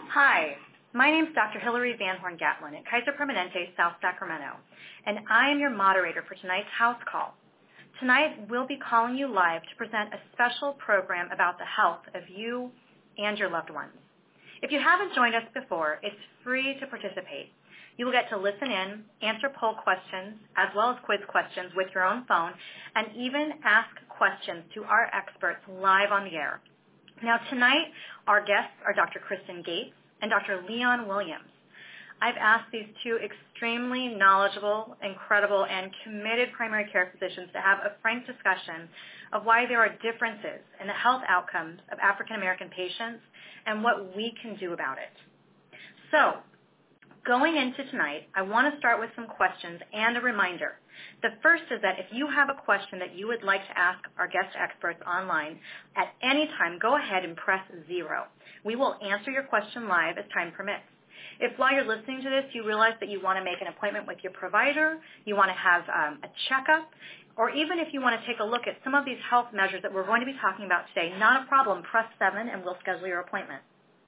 Hi, my name is Dr. Hilary Van Horn Gatlin at Kaiser Permanente, South Sacramento, and I am your moderator for tonight's house call. Tonight, we'll be calling you live to present a special program about the health of you and your loved ones. If you haven't joined us before, it's free to participate. You will get to listen in, answer poll questions, as well as quiz questions with your own phone, and even ask questions to our experts live on the air. Now, tonight, our guests are Dr. Kristen Gates and Dr. Leon Williams. I've asked these two extremely knowledgeable, incredible, and committed primary care physicians to have a frank discussion of why there are differences in the health outcomes of African American patients and what we can do about it. So, going into tonight, I want to start with some questions and a reminder. The first is that if you have a question that you would like to ask our guest experts online, at any time, go ahead and press 0. We will answer your question live as time permits. If while you're listening to this, you realize that you want to make an appointment with your provider, you want to have a checkup, or even if you want to take a look at some of these health measures that we're going to be talking about today, not a problem. Press 7 and we'll schedule your appointment.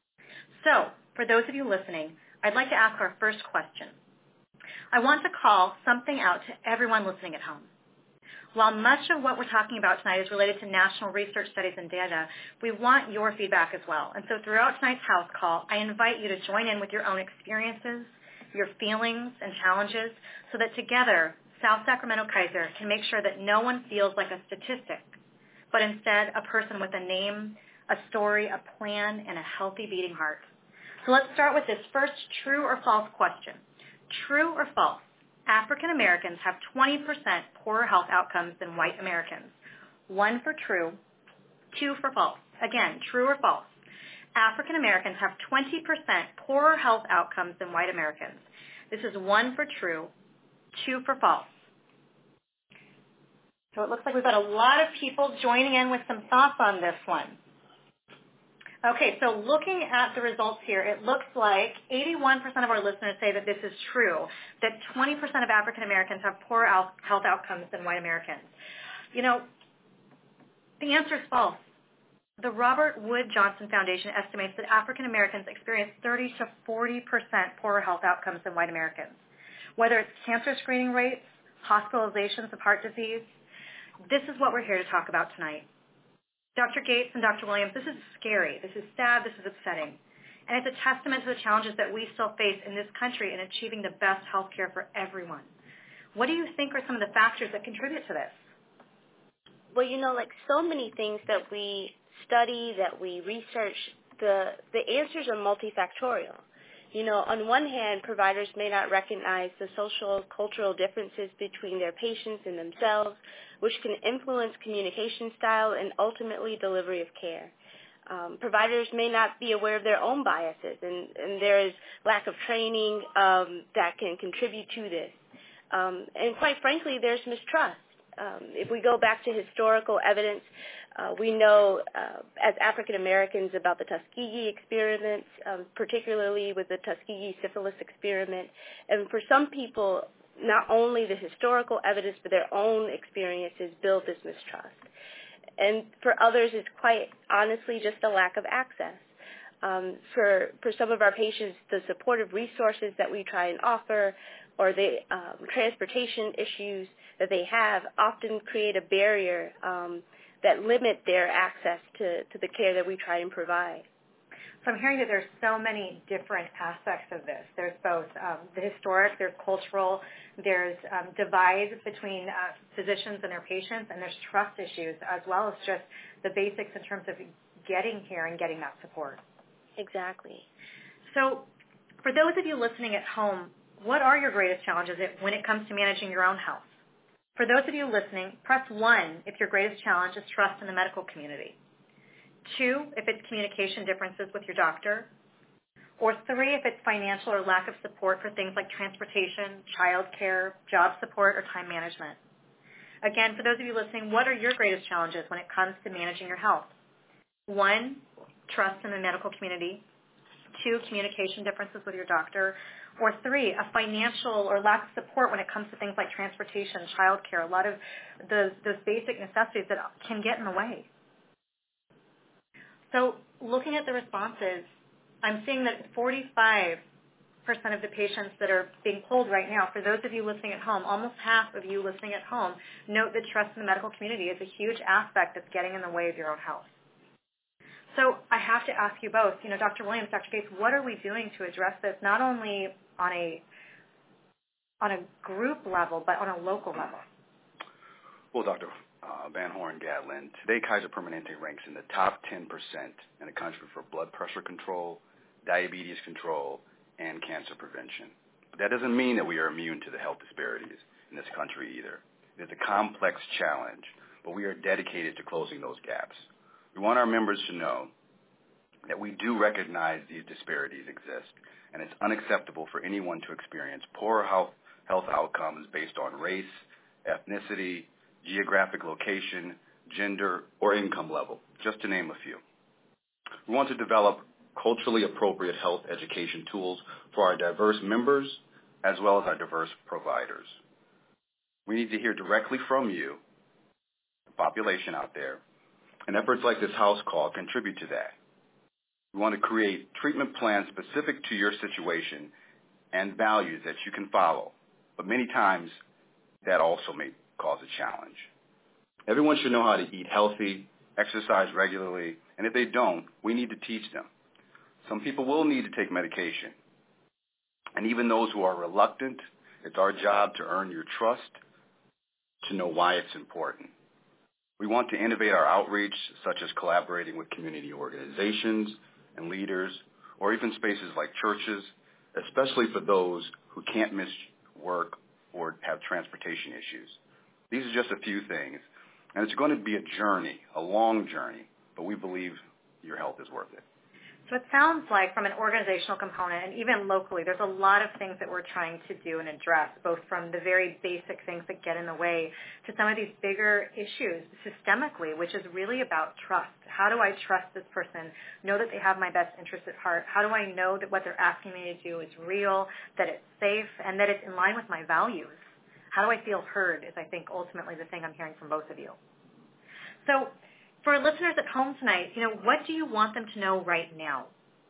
So, for those of you listening, I'd like to ask our first question. I want to call something out to everyone listening at home. While much of what we're talking about tonight is related to national research studies and data, we want your feedback as well. And so throughout tonight's house call, I invite you to join in with your own experiences, your feelings and challenges, so that together, South Sacramento Kaiser can make sure that no one feels like a statistic, but instead a person with a name, a story, a plan, and a healthy beating heart. So let's start with this first true or false question. True or false? African Americans have 20% poorer health outcomes than white Americans. 1 for true, 2 for false. Again, true or false? African Americans have 20% poorer health outcomes than white Americans. This is 1 for true, 2 for false. So it looks like we've got a lot of people joining in with some thoughts on this one. Okay, so looking at the results here, it looks like 81% of our listeners say that this is true, that 20% of African Americans have poorer health outcomes than white Americans. You know, the answer is false. The Robert Wood Johnson Foundation estimates that African Americans experience 30 to 40% poorer health outcomes than white Americans. Whether it's cancer screening rates, hospitalizations of heart disease, this is what we're here to talk about tonight. Dr. Gates and Dr. Williams, this is scary, this is sad, this is upsetting. And it's a testament to the challenges that we still face in this country in achieving the best health care for everyone. What do you think are some of the factors that contribute to this? Well, you know, like so many things that we study, that we research, the answers are multifactorial. You know, on one hand, providers may not recognize the social, cultural differences between their patients and themselves, which can influence communication style and ultimately delivery of care. Providers may not be aware of their own biases, and there is lack of training that can contribute to this. And quite frankly, there's mistrust. If we go back to historical evidence, we know as African Americans about the Tuskegee experiments, particularly with the Tuskegee syphilis experiment. And for some people, not only the historical evidence, but their own experiences build this mistrust. And for others, it's quite honestly just a lack of access. For some of our patients, the supportive resources that we try and offer or the transportation issues that they have often create a barrier that limit their access to the care that we try and provide. So I'm hearing that there's so many different aspects of this. There's both the historic, there's cultural, there's divides between physicians and their patients, and there's trust issues as well as just the basics in terms of getting care and getting that support. Exactly. So for those of you listening at home, what are your greatest challenges when it comes to managing your own health? For those of you listening, press 1 if your greatest challenge is trust in the medical community. 2 if it's communication differences with your doctor. Or 3 if it's financial or lack of support for things like transportation, child care, job support, or time management. Again, for those of you listening, what are your greatest challenges when it comes to managing your health? 1, trust in the medical community. 2, communication differences with your doctor. Or 3, a financial or lack of support when it comes to things like transportation, child care, a lot of those basic necessities that can get in the way. So looking at the responses, I'm seeing that 45% of the patients that are being polled right now, for those of you listening at home, almost half of you listening at home, note that trust in the medical community is a huge aspect that's getting in the way of your own health. So I have to ask you both, Dr. Williams, Dr. Gates, what are we doing to address this, not only on a group level, but on a local level? Well, Dr. Van Horn Gatlin, today Kaiser Permanente ranks in the top 10% in the country for blood pressure control, diabetes control, and cancer prevention. But that doesn't mean that we are immune to the health disparities in this country either. It's a complex challenge, but we are dedicated to closing those gaps. We want our members to know that we do recognize these disparities exist, and it's unacceptable for anyone to experience poor health outcomes based on race, ethnicity, geographic location, gender, or income level, just to name a few. We want to develop culturally appropriate health education tools for our diverse members as well as our diverse providers. We need to hear directly from you, the population out there, and efforts like this house call contribute to that. We want to create treatment plans specific to your situation and values that you can follow, but many times that also may cause a challenge. Everyone should know how to eat healthy, exercise regularly, and if they don't, we need to teach them. Some people will need to take medication, and even those who are reluctant, it's our job to earn your trust, to know why it's important. We want to innovate our outreach, such as collaborating with community organizations and leaders, or even spaces like churches, especially for those who can't miss work or have transportation issues. These are just a few things, and it's going to be a journey, a long journey, but we believe your health is worth it. So it sounds like from an organizational component and even locally, there's a lot of things that we're trying to do and address, both from the very basic things that get in the way to some of these bigger issues systemically, which is really about trust. How do I trust this person, know that they have my best interest at heart? How do I know that what they're asking me to do is real, that it's safe, and that it's in line with my values? How do I feel heard is, I think, ultimately the thing I'm hearing from both of you. So for listeners at home tonight, what do you want them to know right now?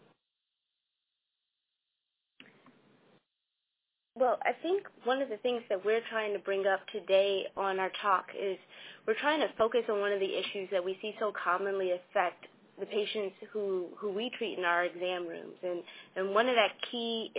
Well, I think one of the things that we're trying to bring up today on our talk is we're trying to focus on one of the issues that we see so commonly affect the patients who we treat in our exam rooms. And one of those key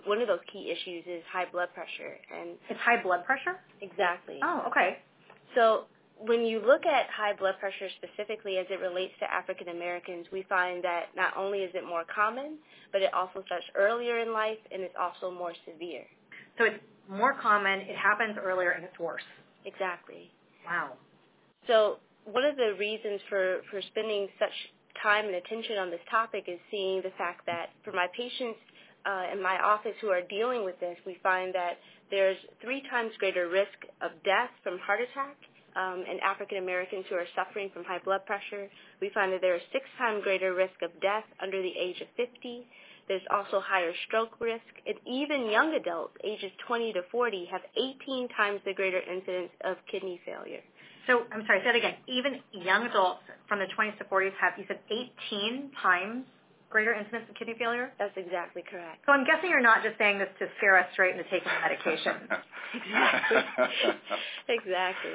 issues is high blood pressure. And it's high blood pressure? Exactly. Oh, okay. So when you look at high blood pressure specifically as it relates to African Americans, we find that not only is it more common, but it also starts earlier in life and it's also more severe. So it's more common, it happens earlier, and it's worse. Exactly. Wow. So one of the reasons for spending such time and attention on this topic is seeing the fact that for my patients in my office who are dealing with this, we find that there's 3 times greater risk of death from heart attack in African Americans who are suffering from high blood pressure. We find that there is 6 times greater risk of death under the age of 50. There's also higher stroke risk, and even young adults, ages 20 to 40, have 18 times the greater incidence of kidney failure. So, I'm sorry, say that again. Even young adults from the 20s to 40s have, you said, 18 times greater incidence of kidney failure? That's exactly correct. So I'm guessing you're not just saying this to scare us straight into taking medication. Exactly. Exactly.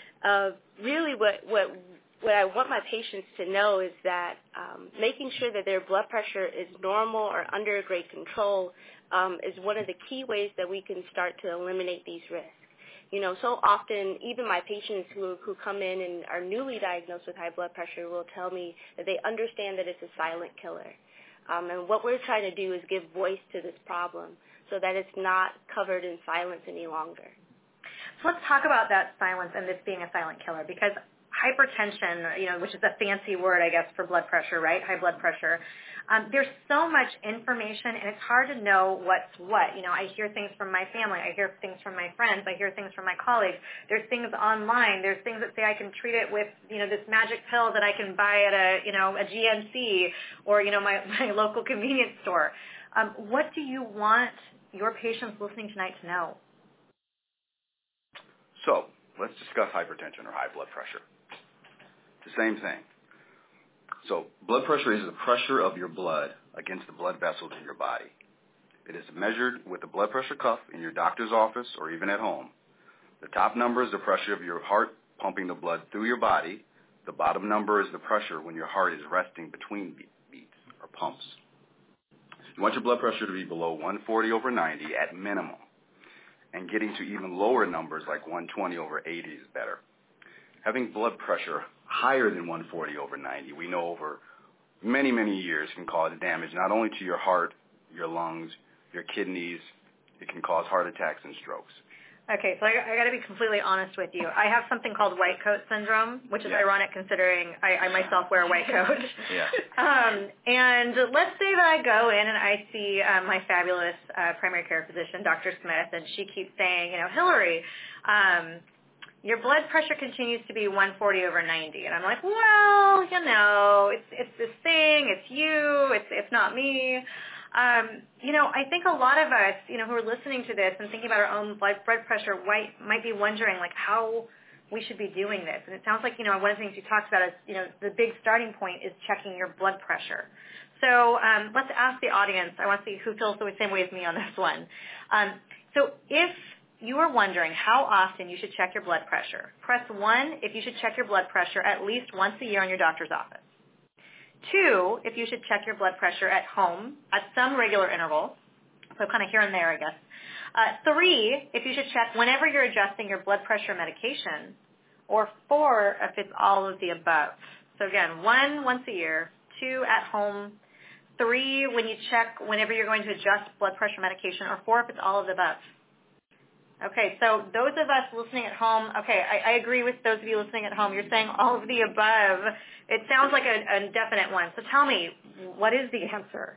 Really what I want my patients to know is that making sure that their blood pressure is normal or under great control is one of the key ways that we can start to eliminate these risks. So often, even my patients who come in and are newly diagnosed with high blood pressure will tell me that they understand that it's a silent killer. And what we're trying to do is give voice to this problem so that it's not covered in silence any longer. So let's talk about that silence and this being a silent killer, because hypertension, which is a fancy word, I guess, for blood pressure, right? High blood pressure. There's so much information, and it's hard to know what's what. I hear things from my family. I hear things from my friends. I hear things from my colleagues. There's things online. There's things that say I can treat it with, this magic pill that I can buy at a GNC or, my local convenience store. What do you want your patients listening tonight to know? So let's discuss hypertension or high blood pressure. The same thing. So blood pressure is the pressure of your blood against the blood vessels in your body. It is measured with a blood pressure cuff in your doctor's office or even at home. The top number is the pressure of your heart pumping the blood through your body. The bottom number is the pressure when your heart is resting between beats or pumps. You want your blood pressure to be below 140/90 at minimum, and getting to even lower numbers like 120/80 is better. Having blood pressure higher than 140/90, we know over many, many years can cause damage not only to your heart, your lungs, your kidneys. It can cause heart attacks and strokes. Okay, so I got to be completely honest with you. I have something called white coat syndrome, which is ironic considering I myself wear a white coat. And let's say that I go in and I see my fabulous primary care physician, Dr. Smith, and she keeps saying, Hillary, your blood pressure continues to be 140/90. And I'm like, well, it's this thing, it's you, it's not me. I think a lot of us, who are listening to this and thinking about our own blood pressure might be wondering, how we should be doing this. And it sounds like, one of the things you talked about is, the big starting point is checking your blood pressure. So let's ask the audience. I want to see who feels the same way as me on this one. So if you are wondering how often you should check your blood pressure, press 1 if you should check your blood pressure at least once a year in your doctor's office. 2, if you should check your blood pressure at home at some regular interval, so kind of here and there, I guess. 3, if you should check whenever you're adjusting your blood pressure medication, or 4, if it's all of the above. So again, 1, once a year, 2, at home, 3, when you check whenever you're going to adjust blood pressure medication, or 4, if it's all of the above. Okay, so those of us listening at home, okay, I agree with those of you listening at home. You're saying all of the above. It sounds like a definite one. So tell me, what is the answer?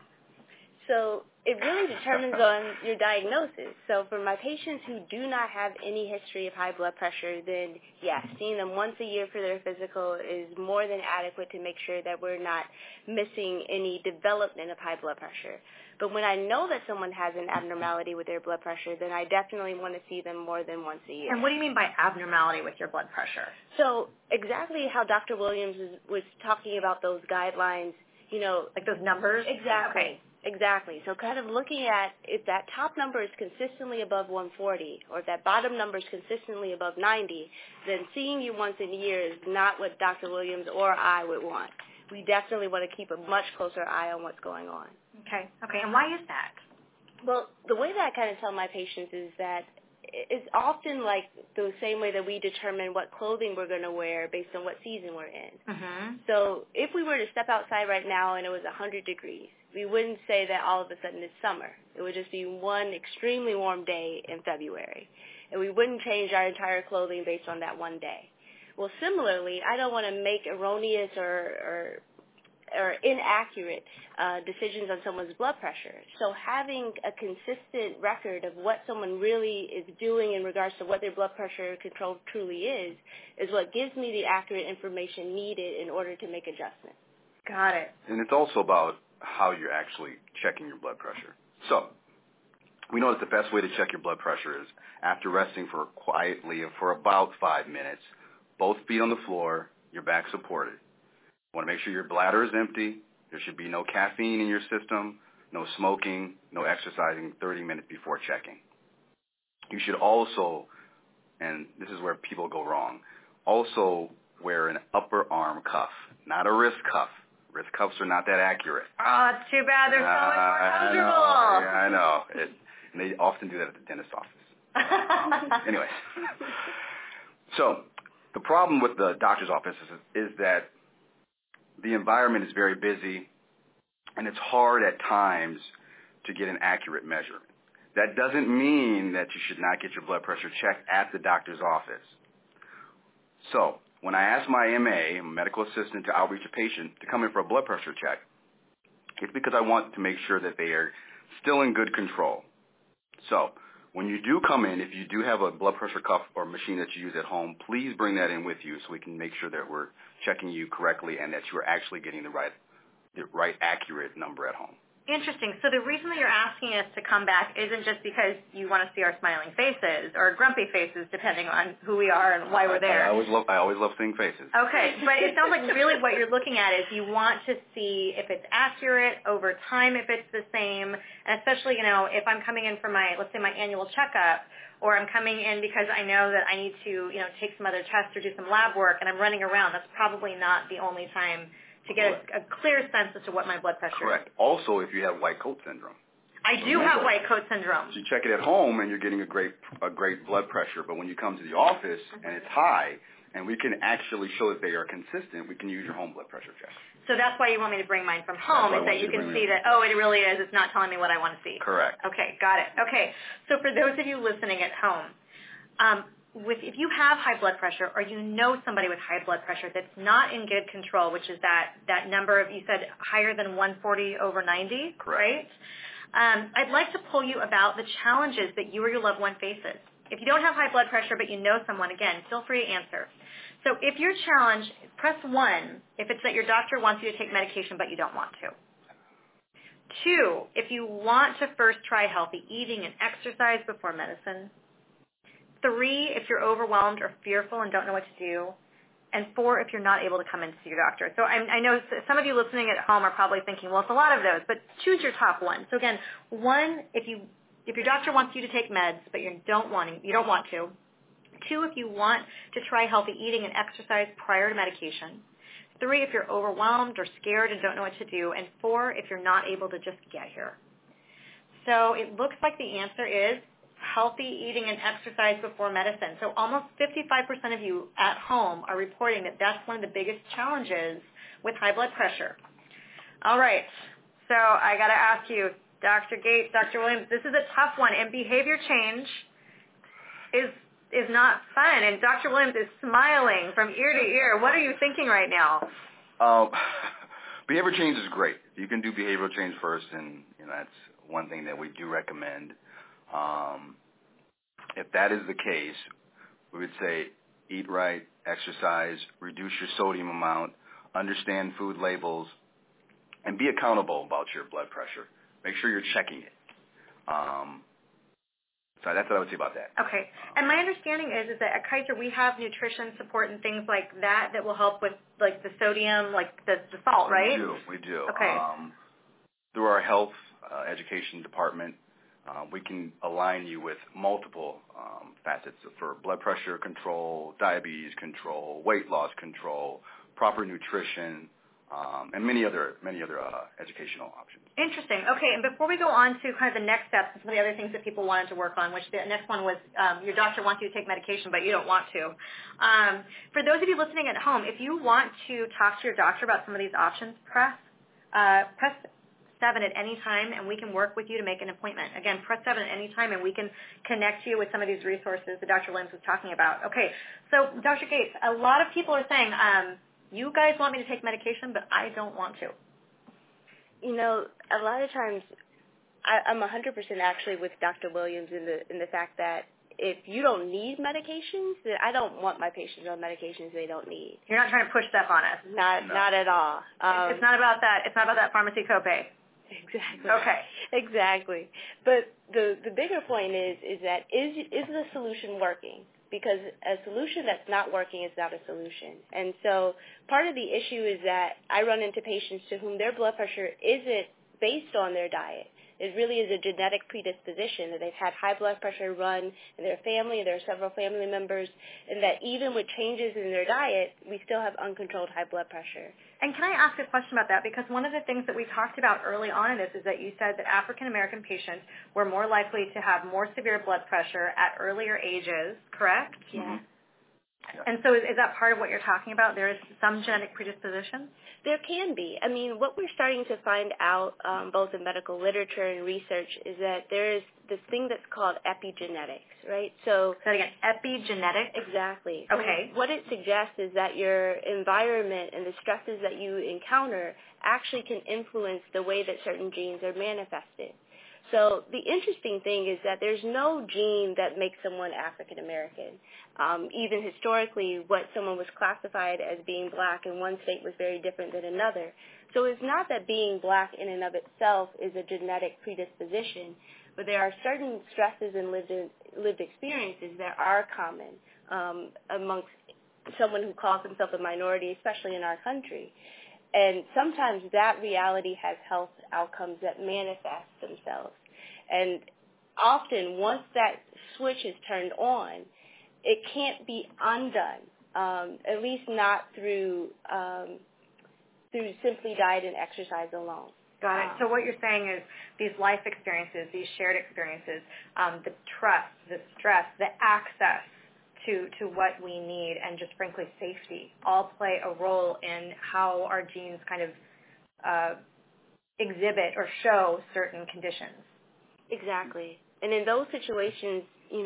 So it really determines on your diagnosis. So for my patients who do not have any history of high blood pressure, then yes, seeing them once a year for their physical is more than adequate to make sure that we're not missing any development of high blood pressure. But when I know that someone has an abnormality with their blood pressure, then I definitely want to see them more than once a year. And what do you mean by abnormality with your blood pressure? So exactly how Dr. Williams was talking about those guidelines, like those numbers? Exactly. Okay. Exactly. So kind of looking at if that top number is consistently above 140 or if that bottom number is consistently above 90, then seeing you once a year is not what Dr. Williams or I would want. We definitely want to keep a much closer eye on what's going on. Okay. And why is that? Well, the way that I kind of tell my patients is that it's often like the same way that we determine what clothing we're going to wear based on what season we're in. Mm-hmm. So if we were to step outside right now and it was 100 degrees, we wouldn't say that all of a sudden it's summer. It would just be one extremely warm day in February. And we wouldn't change our entire clothing based on that one day. Well, similarly, I don't want to make erroneous or inaccurate decisions on someone's blood pressure. So having a consistent record of what someone really is doing in regards to what their blood pressure control truly is what gives me the accurate information needed in order to make adjustments. Got it. And it's also about how you're actually checking your blood pressure. So we know that the best way to check your blood pressure is after resting quietly for about 5 minutes, both feet on the floor, your back supported. You want to make sure your bladder is empty. There should be no caffeine in your system, no smoking, no exercising 30 minutes before checking. You should also, and this is where people go wrong, also wear an upper arm cuff, not a wrist cuff. Wrist cuffs are not that accurate. Oh, it's too bad. They're so much more comfortable. I know. And they often do that at the dentist's office. Anyways. So the problem with the doctor's office is that the environment is very busy, and it's hard at times to get an accurate measurement. That doesn't mean that you should not get your blood pressure checked at the doctor's office. So when I ask my MA, medical assistant, to outreach a patient to come in for a blood pressure check, it's because I want to make sure that they are still in good control. So when you do come in, if you do have a blood pressure cuff or machine that you use at home, please bring that in with you so we can make sure that we're checking you correctly and that you are actually getting the right accurate number at home. Interesting. So the reason that you're asking us to come back isn't just because you want to see our smiling faces or grumpy faces, depending on who we are and why we're there. I always love seeing faces. Okay, but it sounds like really what you're looking at is you want to see if it's accurate over time, if it's the same, and especially, if I'm coming in for let's say my annual checkup, or I'm coming in because I know that I need to, take some other tests or do some lab work, and I'm running around. That's probably not the only time to get a clear sense as to what my blood pressure is. Correct. Also, if you have white coat syndrome. I do have white coat syndrome. So you check it at home, and you're getting a great blood pressure. But when you come to the office and it's high, and we can actually show that they are consistent, we can use your home blood pressure check. So that's why you want me to bring mine from home, is that you can see that, it really is. It's not telling me what I want to see. Correct. Okay, got it. Okay, so for those of you listening at home, if you have high blood pressure or you know somebody with high blood pressure that's not in good control, which is that number of, you said higher than 140/90, correct, right? I'd like to pull you about the challenges that you or your loved one faces. If you don't have high blood pressure but you know someone, again, feel free to answer. So if you're challenged, press 1 if it's that your doctor wants you to take medication but you don't want to. 2, if you want to first try healthy eating and exercise before medicine. 3, if you're overwhelmed or fearful and don't know what to do. And 4, if you're not able to come in to see your doctor. So I know some of you listening at home are probably thinking, well, it's a lot of those, but choose your top one. So again, 1, if your doctor wants you to take meds, but you don't want to. 2, if you want to try healthy eating and exercise prior to medication. 3, if you're overwhelmed or scared and don't know what to do. And 4, if you're not able to just get here. So it looks like the answer is healthy eating and exercise before medicine. So almost 55% of you at home are reporting that that's one of the biggest challenges with high blood pressure. All right. So I got to ask you, Dr. Gates, Dr. Williams, this is a tough one, and behavior change is not fun. And Dr. Williams is smiling from ear to ear. What are you thinking right now? Behavior change is great. You can do behavioral change first, and that's one thing that we do recommend. If that is the case, we would say eat right, exercise, reduce your sodium amount, understand food labels, and be accountable about your blood pressure. Make sure you're checking it. So that's what I would say about that. Okay. And my understanding is that at Kaiser we have nutrition support and things like that will help with like the sodium, like the salt, right? We do. Okay. Through our health education department, we can align you with multiple facets for blood pressure control, diabetes control, weight loss control, proper nutrition, and many other educational options. Interesting. Okay, and before we go on to kind of the next steps and some of the other things that people wanted to work on, which the next one was your doctor wants you to take medication, but you don't want to. For those of you listening at home, if you want to talk to your doctor about some of these options, press 7 at any time, and we can work with you to make an appointment. Again, press 7 at any time, and we can connect you with some of these resources that Dr. Williams was talking about. Okay, so Dr. Gates, a lot of people are saying, you guys want me to take medication, but I don't want to. A lot of times I'm 100% actually with Dr. Williams in the fact that if you don't need medications, then I don't want my patients on medications they don't need. You're not trying to push stuff on us. Not at all. It's not about that. It's not about that pharmacy copay. Exactly. Okay. Exactly. But the bigger point is that is the solution working? Because a solution that's not working is not a solution. And so part of the issue is that I run into patients to whom their blood pressure isn't based on their diet. It really is a genetic predisposition that they've had high blood pressure run in their family, there are several family members, and that even with changes in their diet, we still have uncontrolled high blood pressure. And can I ask a question about that? Because one of the things that we talked about early on in this is that you said that African American patients were more likely to have more severe blood pressure at earlier ages, correct? Yeah. Mm-hmm. And so is that part of what you're talking about? There is some genetic predisposition? There can be. I mean, what we're starting to find out, both in medical literature and research, is that there is this thing that's called epigenetics, right? So again, epigenetics? Exactly. Okay. So what it suggests is that your environment and the stresses that you encounter actually can influence the way that certain genes are manifested. So the interesting thing is that there's no gene that makes someone African American. Even historically, what someone was classified as being black in one state was very different than another. So it's not that being black in and of itself is a genetic predisposition, but there are certain stresses and lived experiences that are common amongst someone who calls himself a minority, especially in our country. And sometimes that reality has health outcomes that manifest themselves. And often, once that switch is turned on, it can't be undone, at least not through simply diet and exercise alone. Got it. So what you're saying is these life experiences, these shared experiences, the trust, the stress, the access to what we need, and just frankly safety, all play a role in how our genes kind of exhibit or show certain conditions. Exactly. And in those situations,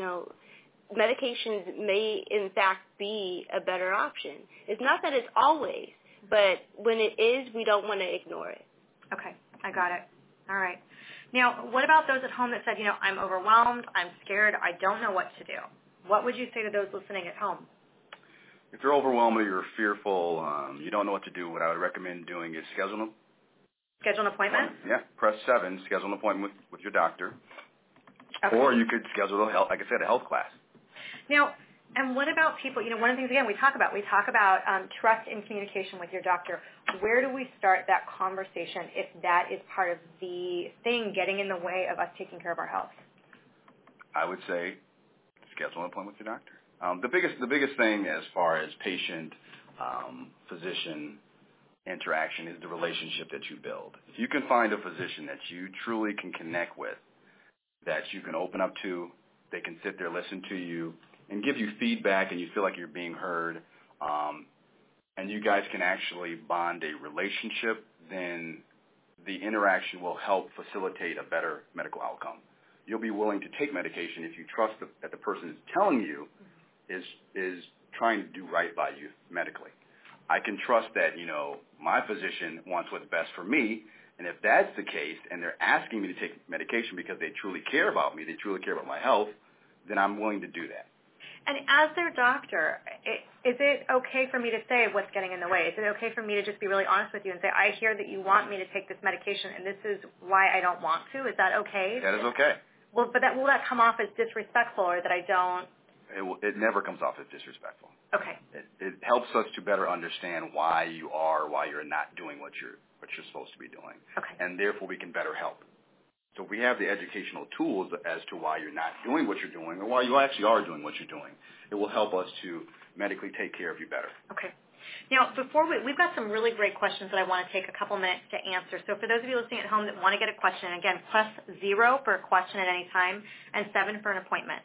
medications may in fact be a better option. It's not that it's always, but when it is, we don't want to ignore it. Okay, I got it. All right. Now, what about those at home that said, I'm overwhelmed, I'm scared, I don't know what to do? What would you say to those listening at home? If you're overwhelmed or you're fearful, you don't know what to do, what I would recommend doing is schedule an appointment? Yeah, press 7, schedule an appointment with your doctor. Okay. Or you could schedule, like I said, a health class. Now, and what about people, one of the things, again, we talk about trust in communication with your doctor. Where do we start that conversation if that is part of the thing getting in the way of us taking care of our health? I would say schedule an appointment with your doctor. The biggest thing as far as patient-physician interaction is the relationship that you build. If you can find a physician that you truly can connect with, that you can open up to, they can sit there, listen to you, and give you feedback, and you feel like you're being heard, and you guys can actually bond a relationship, then the interaction will help facilitate a better medical outcome. You'll be willing to take medication if you trust that the person is telling you is trying to do right by you medically. I can trust that, my physician wants what's best for me, and if that's the case, and they're asking me to take medication because they truly care about me, they truly care about my health, then I'm willing to do that. And as their doctor, is it okay for me to say what's getting in the way? Is it okay for me to just be really honest with you and say, I hear that you want me to take this medication, and this is why I don't want to? Is that okay? That is okay. Well, but will that come off as disrespectful, or that I don't? It never comes off as disrespectful. Okay. It helps us to better understand why you're not doing what you're supposed to be doing. Okay. And therefore we can better help. So if we have the educational tools as to why you're not doing what you're doing, or why you actually are doing what you're doing, it will help us to medically take care of you better. Okay. Now, before we've got some really great questions that I want to take a couple minutes to answer. So for those of you listening at home that want to get a question, again, press 0 for a question at any time and 7 for an appointment.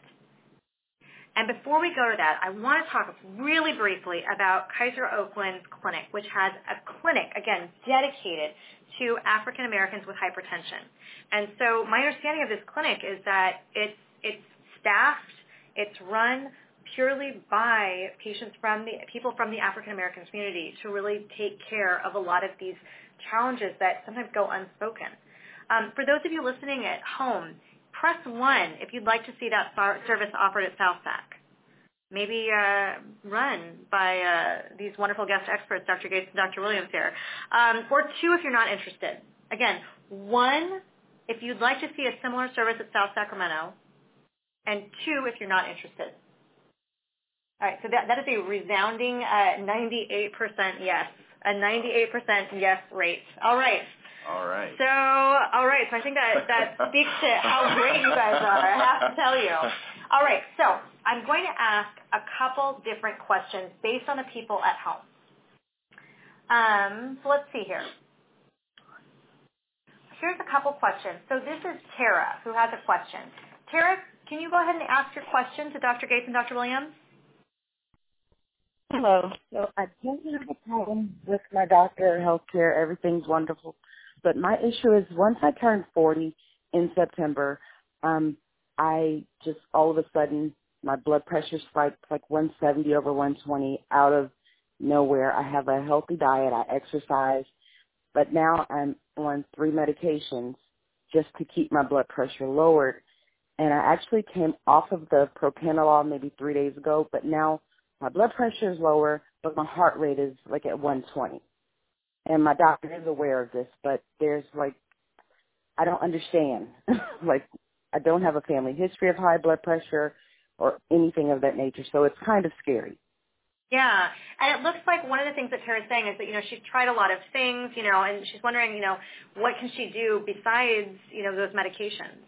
And before we go to that, I want to talk really briefly about Kaiser Oakland's clinic, which has a clinic, again, dedicated to African Americans with hypertension. And so my understanding of this clinic is that it's staffed, it's run purely by people from the African American community to really take care of a lot of these challenges that sometimes go unspoken. For those of you listening at home, press 1 if you'd like to see that service offered at SouthStack. Maybe run by these wonderful guest experts, Dr. Gates and Dr. Williams here. Or 2 if you're not interested. Again, 1 if you'd like to see a similar service at South Sacramento, and 2 if you're not interested. All right, so that is a resounding 98% yes, a 98% yes rate. All right. All right. So I think that speaks to how great you guys are, I have to tell you. All right, so I'm going to ask a couple different questions based on the people at home. So let's see here. Here's a couple questions. So this is Tara who has a question. Tara, can you go ahead and ask your question to Dr. Gates and Dr. Williams? Hello. So I don't have a problem with my doctor, healthcare, everything's wonderful. But my issue is once I turned 40 in September, I just all of a sudden my blood pressure spiked like 170 over 120 out of nowhere. I have a healthy diet. I exercise. But now I'm on 3 medications, just to keep my blood pressure lowered. And I actually came off of the propranolol maybe 3 days ago, but now my blood pressure is lower, but my heart rate is like at 120. And my doctor is aware of this, but there's like, I don't understand. Like, I don't have a family history of high blood pressure or anything of that nature, so it's kind of scary. Yeah, and it looks like one of the things that Tara's saying is that, she's tried a lot of things, and she's wondering, what can she do besides, those medications?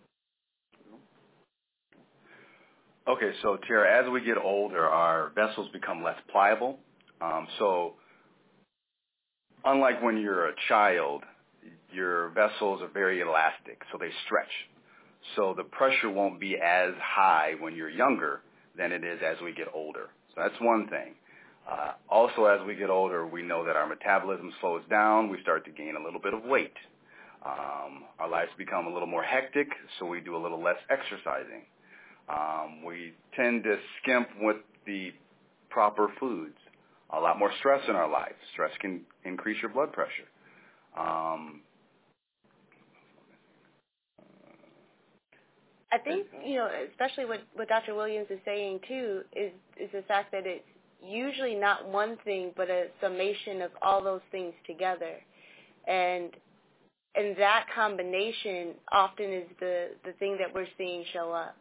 Okay, so Tara, as we get older, our vessels become less pliable. So unlike when you're a child, your vessels are very elastic, so they stretch. So the pressure won't be as high when you're younger than it is as we get older. So that's one thing. Also, as we get older, we know that our metabolism slows down. We start to gain a little bit of weight. Our lives become a little more hectic, so we do a little less exercising. We tend to skimp with the proper foods. A lot more stress in our lives. Stress can increase your blood pressure. I think, especially what Dr. Williams is saying, too, is the fact that it's usually not one thing, but a summation of all those things together. And that combination often is the thing that we're seeing show up.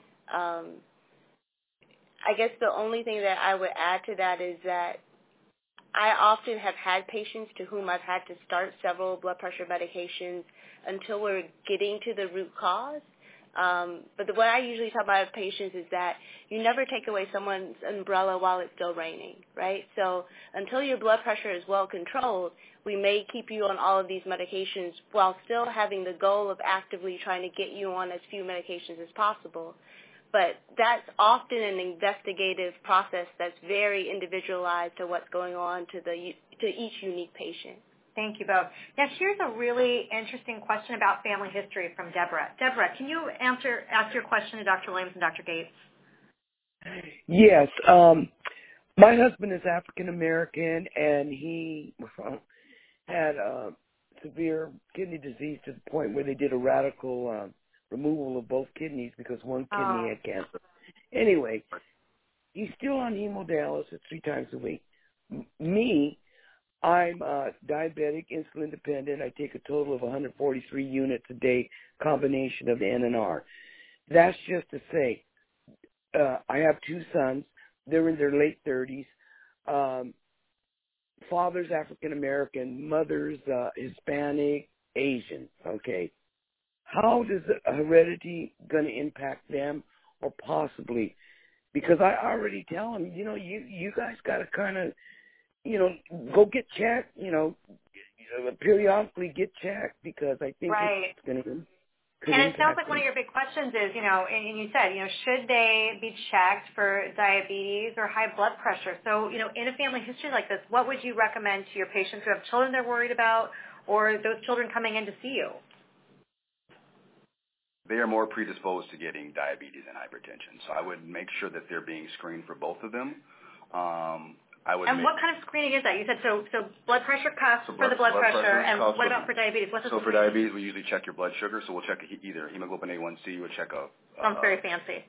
I guess the only thing that I would add to that is that I often have had patients to whom I've had to start several blood pressure medications until we're getting to the root cause. But what I usually tell my patients is that you never take away someone's umbrella while it's still raining, right? So until your blood pressure is well controlled, we may keep you on all of these medications while still having the goal of actively trying to get you on as few medications as possible. But that's often an investigative process that's very individualized to what's going on to each unique patient. Thank you both. Now, here's a really interesting question about family history from Deborah. Deborah, can you ask your question to Dr. Williams and Dr. Gates? Yes. My husband is African American, and he had severe kidney disease to the point where they did a radical removal of both kidneys because one kidney had cancer. Anyway, he's still on hemodialysis 3 times a week. Me, I'm diabetic, insulin dependent. I take a total of 143 units a day, combination of N and R. That's just to say, I have 2 sons. They're in their late 30s. Father's African American, mother's Hispanic, Asian. Okay. How does heredity going to impact them, or possibly? Because I already tell them, you guys got to kind of, go get checked, periodically get checked, because I think right. It's going to. And it sounds like one of your big questions is, and you said, should they be checked for diabetes or high blood pressure? So, in a family history like this, what would you recommend to your patients who have children they're worried about, or those children coming in to see you? They are more predisposed to getting diabetes and hypertension. So I would make sure that they're being screened for both of them. What kind of screening is that? You said so blood pressure cuffs for the blood pressure, and what about for diabetes? For diabetes, we usually check your blood sugar. So we'll check either hemoglobin A1C, we'll check sounds very fancy.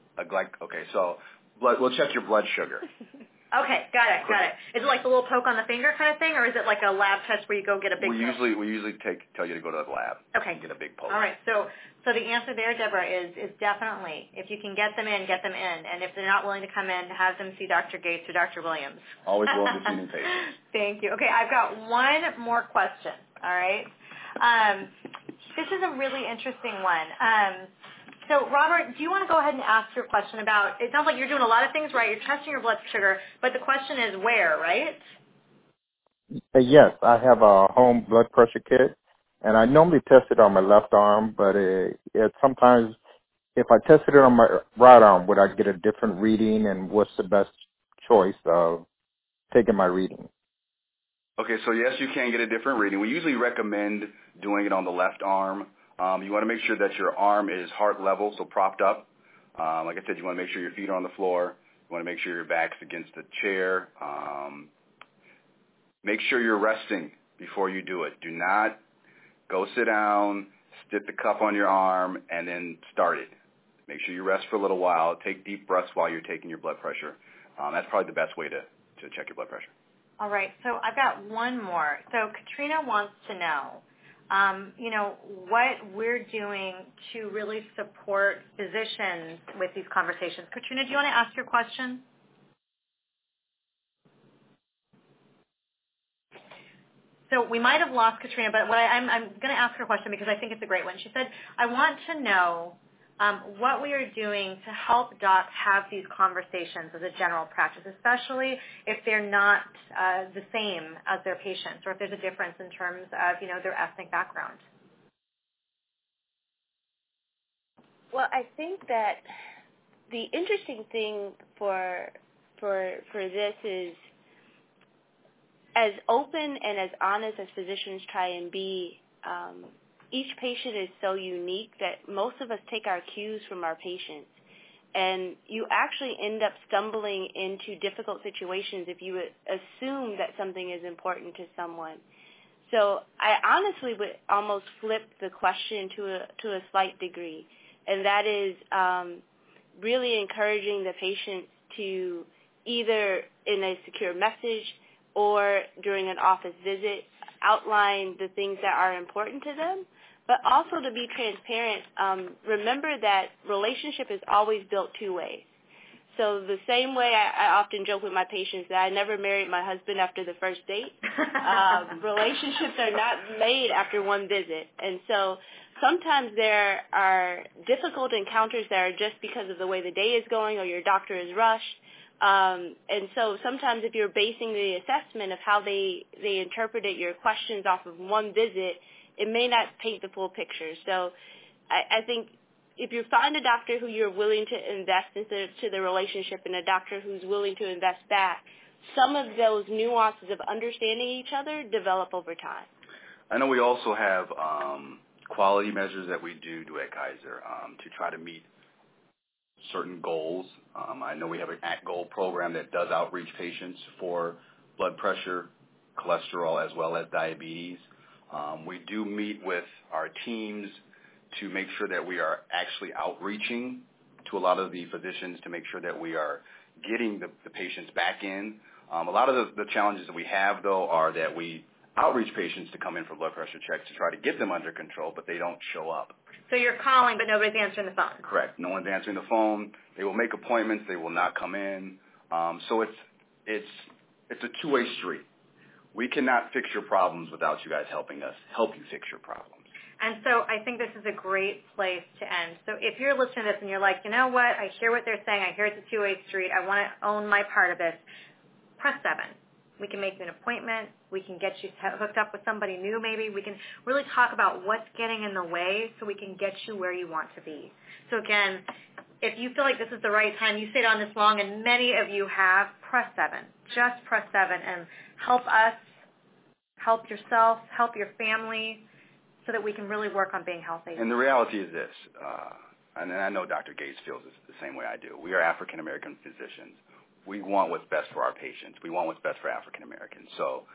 We'll check your blood sugar. Okay, got it. Is it like the little poke on the finger kind of thing, or is it like a lab test where you go get a big We usually tell you to go to the lab. Okay. And get a big poke. All right. So the answer there, Deborah, is definitely, if you can get them in, get them in. And if they're not willing to come in, have them see Dr. Gates or Dr. Williams. Always willing to see new patients. Thank you. Okay, I've got one more question. All right. This is a really interesting one. So, Robert, do you want to go ahead and ask your question about, it sounds like you're doing a lot of things right. You're testing your blood sugar, but the question is where, right? Yes, I have a home blood pressure kit, and I normally test it on my left arm, but sometimes if I tested it on my right arm, would I get a different reading, and what's the best choice of taking my reading? Okay, so yes, you can get a different reading. We usually recommend doing it on the left arm. You want to make sure that your arm is heart level, so propped up. Like I said, you want to make sure your feet are on the floor. You want to make sure your back's against the chair. Make sure you're resting before you do it. Do not go sit down, stick the cuff on your arm, and then start it. Make sure you rest for a little while. Take deep breaths while you're taking your blood pressure. That's probably the best way to check your blood pressure. All right, so I've got one more. So Katrina wants to know, what we're doing to really support physicians with these conversations. Katrina, do you want to ask your question? So we might have lost Katrina, but I'm going to ask her a question because I think it's a great one. She said, I want to know what we are doing to help docs have these conversations as a general practice, especially if they're not the same as their patients or if there's a difference in terms of, their ethnic background. Well, I think that the interesting thing for this is, as open and as honest as physicians try and be, each patient is so unique that most of us take our cues from our patients. And you actually end up stumbling into difficult situations if you assume that something is important to someone. So I honestly would almost flip the question to a slight degree, and that is really encouraging the patient to either in a secure message or during an office visit outline the things that are important to them, but also to be transparent. Remember that relationship is always built two ways. So the same way I often joke with my patients that I never married my husband after the first date. Relationships are not made after one visit. And so sometimes there are difficult encounters that are just because of the way the day is going or your doctor is rushed. And so sometimes if you're basing the assessment of how they interpreted your questions off of one visit, it may not paint the full picture. So I think if you find a doctor who you're willing to invest into the relationship and a doctor who's willing to invest back, some of those nuances of understanding each other develop over time. I know we also have quality measures that we do at Kaiser to try to meet certain goals. I know we have an at-goal program that does outreach patients for blood pressure, cholesterol, as well as diabetes. We do meet with our teams to make sure that we are actually outreaching to a lot of the physicians to make sure that we are getting the patients back in. A lot of the challenges that we have, though, are that we outreach patients to come in for blood pressure checks to try to get them under control, but they don't show up. So you're calling, but nobody's answering the phone. Correct. No one's answering the phone. They will make appointments. They will not come in. So it's a two-way street. We cannot fix your problems without you guys helping us help you fix your problems. And so I think this is a great place to end. So if you're listening to this and you're like, you know what, I hear what they're saying. I hear it's a two-way street. I want to own my part of this. Press 7. We can make you an appointment. We can get you hooked up with somebody new maybe. We can really talk about what's getting in the way so we can get you where you want to be. So again, if you feel like this is the right time, you stayed on this long, and many of you have, press 7. Just press 7 and help us, help yourself, help your family so that we can really work on being healthy. And the reality is this, and I know Dr. Gates feels the same way I do. We are African-American physicians. We want what's best for our patients. We want what's best for African-Americans. So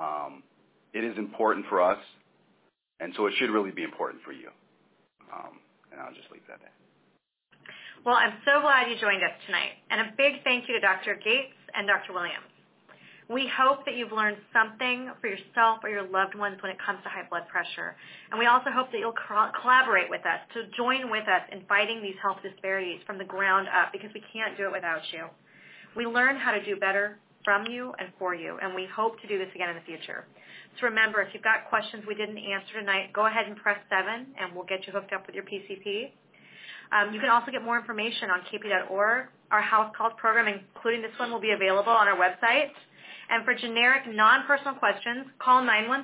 it is important for us, and so it should really be important for you. And I'll just leave that there. Well, I'm so glad you joined us tonight. And a big thank you to Dr. Gates and Dr. Williams. We hope that you've learned something for yourself or your loved ones when it comes to high blood pressure. And we also hope that you'll collaborate with us to join with us in fighting these health disparities from the ground up, because we can't do it without you. We learn how to do better from you and for you, and we hope to do this again in the future. So remember, if you've got questions we didn't answer tonight, go ahead and press 7, and we'll get you hooked up with your PCP. You can also get more information on kp.org. Our house calls program, including this one, will be available on our website. And for generic, non-personal questions, call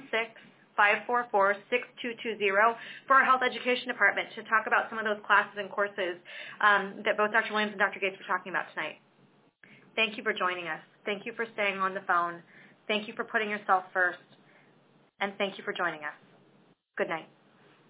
916-544-6220 for our health education department to talk about some of those classes and courses that both Dr. Williams and Dr. Gates were talking about tonight. Thank you for joining us. Thank you for staying on the phone. Thank you for putting yourself first. And thank you for joining us. Good night.